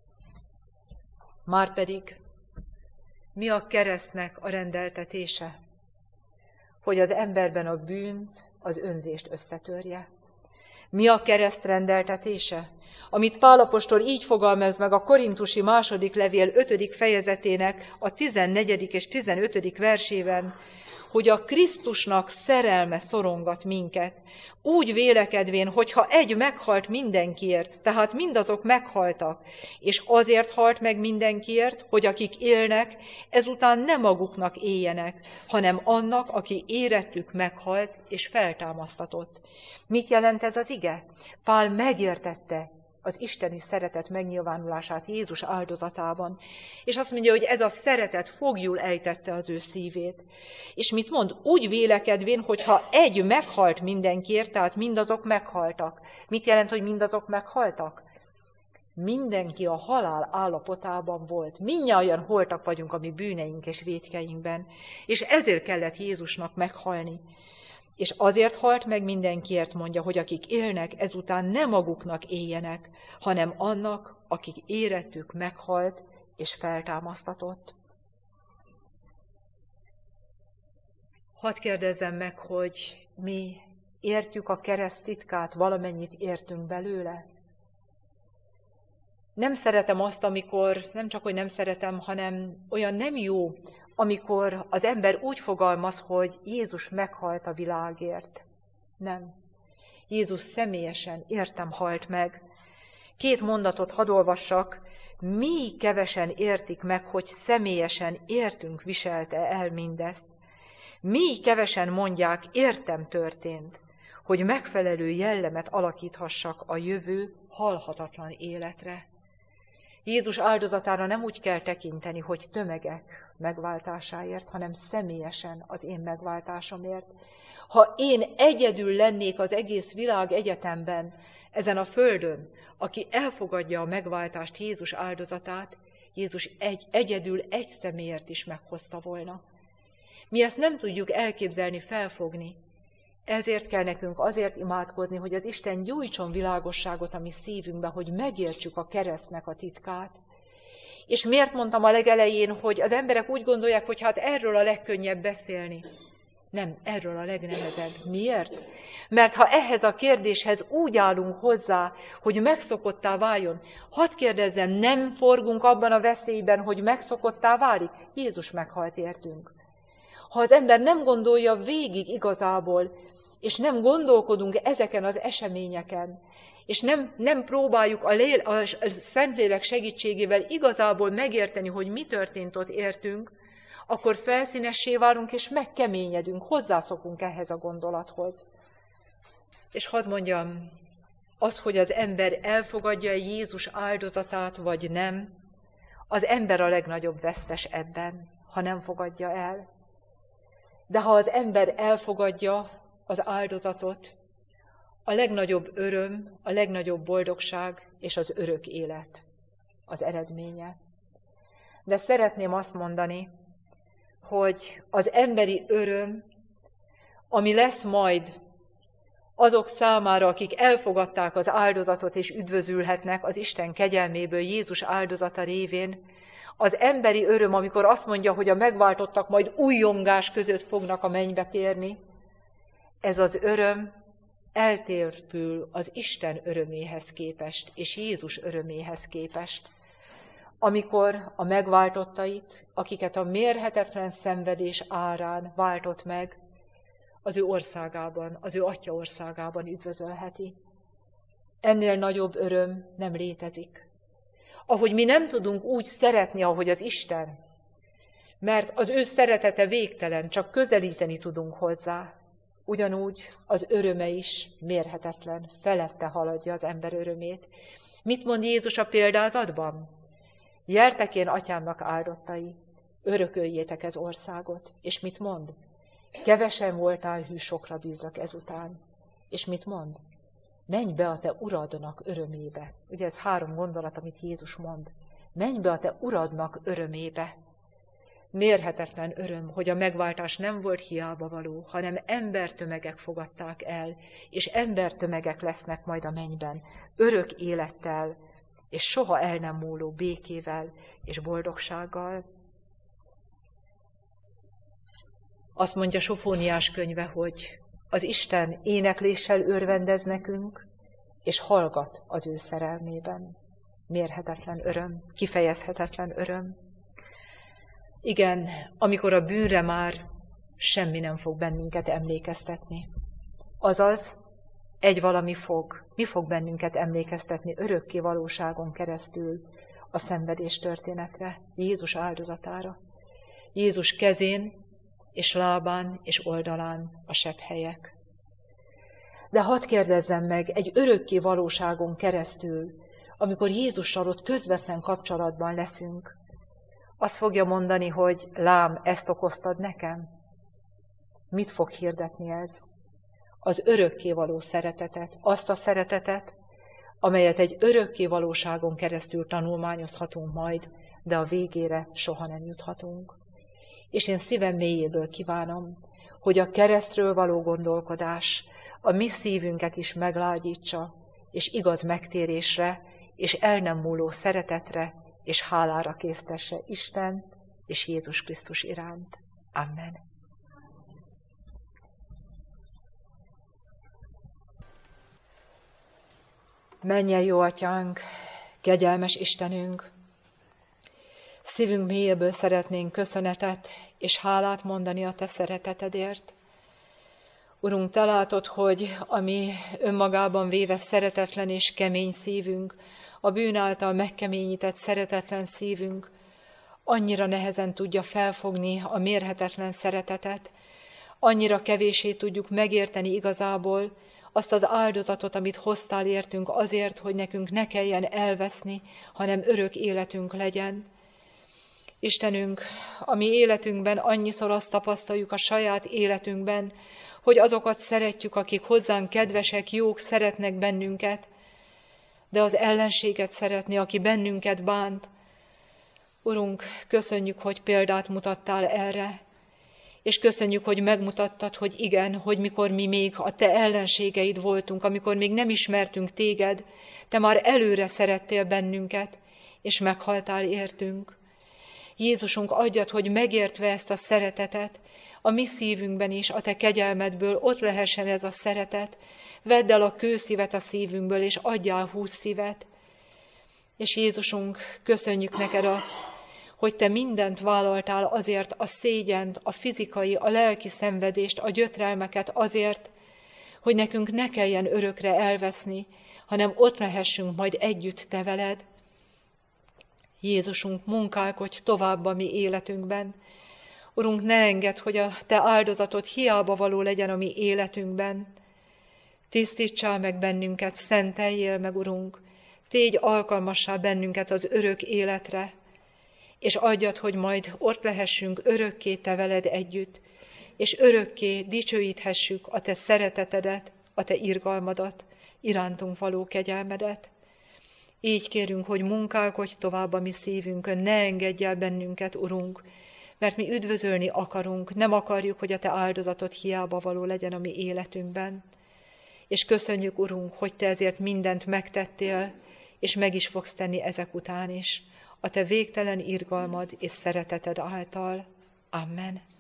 Márpedig mi a keresztnek a rendeltetése? Hogy az emberben a bűnt, az önzést összetörje. Mi a kereszt rendeltetése? Amit Pál apostol így fogalmaz meg a korintusi második levél ötödik fejezetének a tizennegyedik és tizenötödik versében, hogy a Krisztusnak szerelme szorongat minket, úgy vélekedvén, hogyha egy meghalt mindenkiért, tehát mindazok meghaltak, és azért halt meg mindenkiért, hogy akik élnek, ezután nem maguknak éljenek, hanem annak, aki érettük meghalt és feltámasztatott. Mit jelent ez az ige? Pál megértette az isteni szeretet megnyilvánulását Jézus áldozatában. És azt mondja, hogy ez a szeretet foglyul ejtette az ő szívét. És mit mond? Úgy vélekedvén, hogyha egy meghalt mindenkiért, tehát mindazok meghaltak. Mit jelent, hogy mindazok meghaltak? Mindenki a halál állapotában volt. Mindnyájan holtak vagyunk a mi bűneink és vétkeinkben. És ezért kellett Jézusnak meghalni. És azért halt meg mindenkiért, mondja, hogy akik élnek, ezután nem maguknak éljenek, hanem annak, akik érettük meghalt és feltámasztatott. Hadd kérdezzem meg, hogy mi értjük a kereszt titkát, valamennyit értünk belőle? Nem szeretem azt, amikor, nem csak, hogy nem szeretem, hanem olyan nem jó, amikor az ember úgy fogalmaz, hogy Jézus meghalt a világért. Nem. Jézus személyesen értem halt meg. Két mondatot hadd olvassak. Mi kevesen értik meg, hogy személyesen értünk viselte el mindezt. Mi kevesen mondják, értem történt, hogy megfelelő jellemet alakíthassak a jövő halhatatlan életre. Jézus áldozatára nem úgy kell tekinteni, hogy tömegek megváltásáért, hanem személyesen az én megváltásomért. Ha én egyedül lennék az egész világ egyetemben, ezen a földön, aki elfogadja a megváltást, Jézus áldozatát, Jézus egy, egyedül egy személyért is meghozta volna. Mi ezt nem tudjuk elképzelni, felfogni. Ezért kell nekünk azért imádkozni, hogy az Isten gyújtson világosságot a mi szívünkbe, hogy megértsük a keresztnek a titkát. És miért mondtam a legelején, hogy az emberek úgy gondolják, hogy hát erről a legkönnyebb beszélni. Nem, erről a legnehezebb. Miért? Mert ha ehhez a kérdéshez úgy állunk hozzá, hogy megszokottá váljon, hadd kérdezzem, nem forgunk abban a veszélyben, hogy megszokottá válik? Jézus meghalt értünk. Ha az ember nem gondolja végig igazából, és nem gondolkodunk ezeken az eseményeken, és nem, nem próbáljuk a, lél, a Szentlélek segítségével igazából megérteni, hogy mi történt ott értünk, akkor felszínessé válunk, és megkeményedünk, hozzászokunk ehhez a gondolathoz. És hadd mondjam, az, hogy az ember elfogadja Jézus áldozatát, vagy nem, az ember a legnagyobb vesztes ebben, ha nem fogadja el. De ha az ember elfogadja az áldozatot, a legnagyobb öröm, a legnagyobb boldogság és az örök élet az eredménye. De szeretném azt mondani, hogy az emberi öröm, ami lesz majd azok számára, akik elfogadták az áldozatot és üdvözülhetnek az Isten kegyelméből Jézus áldozata révén, az emberi öröm, amikor azt mondja, hogy a megváltottak majd újjongás között fognak a mennybe térni, ez az öröm eltérpül az Isten öröméhez képest, és Jézus öröméhez képest. Amikor a megváltottait, akiket a mérhetetlen szenvedés árán váltott meg, az ő országában, az ő Atya országában üdvözölheti. Ennél nagyobb öröm nem létezik. Ahogy mi nem tudunk úgy szeretni, ahogy az Isten, mert az ő szeretete végtelen, csak közelíteni tudunk hozzá, ugyanúgy az öröme is mérhetetlen, felette haladja az ember örömét. Mit mond Jézus a példázatban? Gyertek én atyámnak áldottai, örököljétek ez országot. És mit mond? Kevesen voltál hű, sokra bízlak ezután. És mit mond? Menj be a te uradnak örömébe. Ugye ez három gondolat, amit Jézus mond. Menj be a te uradnak örömébe. Mérhetetlen öröm, hogy a megváltás nem volt hiába való, hanem embertömegek fogadták el, és embertömegek lesznek majd a mennyben, örök élettel, és soha el nem múló békével és boldogsággal. Azt mondja Sofóniás könyve, hogy az Isten énekléssel örvendez nekünk, és hallgat az ő szerelmében. Mérhetetlen öröm, kifejezhetetlen öröm. Igen, amikor a bűnre már semmi nem fog bennünket emlékeztetni. Azaz, egy valami fog, mi fog bennünket emlékeztetni örökké valóságon keresztül a szenvedés történetre, Jézus áldozatára. Jézus kezén és lábán és oldalán a sebhelyek. De hadd kérdezzem meg, egy örökké valóságon keresztül, amikor Jézussal ott közvetlen kapcsolatban leszünk, azt fogja mondani, hogy lám, ezt okoztad nekem? Mit fog hirdetni ez? Az örökké való szeretetet, azt a szeretetet, amelyet egy örökké valóságon keresztül tanulmányozhatunk majd, de a végére soha nem juthatunk. És én szívem mélyéből kívánom, hogy a keresztről való gondolkodás a mi szívünket is meglágyítsa, és igaz megtérésre, és el nem múló szeretetre, és hálára késztesse Isten és Jézus Krisztus iránt. Amen. Menjen, jó Atyánk, kegyelmes Istenünk! Szívünk mélyéből szeretnénk köszönetet és hálát mondani a Te szeretetedért. Urunk, Te látod, hogy ami önmagában véve szeretetlen és kemény szívünk, a bűn által megkeményített szeretetlen szívünk annyira nehezen tudja felfogni a mérhetetlen szeretetet, annyira kevéssé tudjuk megérteni igazából azt az áldozatot, amit hoztál értünk azért, hogy nekünk ne kelljen elveszni, hanem örök életünk legyen. Istenünk, a mi életünkben annyiszor azt tapasztaljuk a saját életünkben, hogy azokat szeretjük, akik hozzánk kedvesek, jók, szeretnek bennünket, de az ellenséget szeretni, aki bennünket bánt. Urunk, köszönjük, hogy példát mutattál erre, és köszönjük, hogy megmutattad, hogy igen, hogy mikor mi még a Te ellenségeid voltunk, amikor még nem ismertünk Téged, Te már előre szerettél bennünket, és meghaltál értünk. Jézusunk, adjad, hogy megértve ezt a szeretetet, a mi szívünkben is, a Te kegyelmedből ott lehessen ez a szeretet, vedd el a kőszívet a szívünkből, és adjál húsz szívet. És Jézusunk, köszönjük neked azt, hogy Te mindent vállaltál azért, a szégyent, a fizikai, a lelki szenvedést, a gyötrelmeket azért, hogy nekünk ne kelljen örökre elveszni, hanem ott lehessünk majd együtt Te veled. Jézusunk, munkálkodj tovább a mi életünkben. Urunk, ne engedd, hogy a Te áldozatod hiába való legyen a mi életünkben. Tisztítsál meg bennünket, szenteljél meg, Urunk, tégy alkalmassá bennünket az örök életre, és adjad, hogy majd ott lehessünk örökké Te veled együtt, és örökké dicsőíthessük a Te szeretetedet, a Te irgalmadat, irántunk való kegyelmedet. Így kérünk, hogy munkálkodj tovább a mi szívünkön, ne engedj el bennünket, Urunk, mert mi üdvözölni akarunk, nem akarjuk, hogy a Te áldozatod hiába való legyen a mi életünkben. És köszönjük, Urunk, hogy Te ezért mindent megtettél, és meg is fogsz tenni ezek után is, a Te végtelen irgalmad és szereteted által. Amen.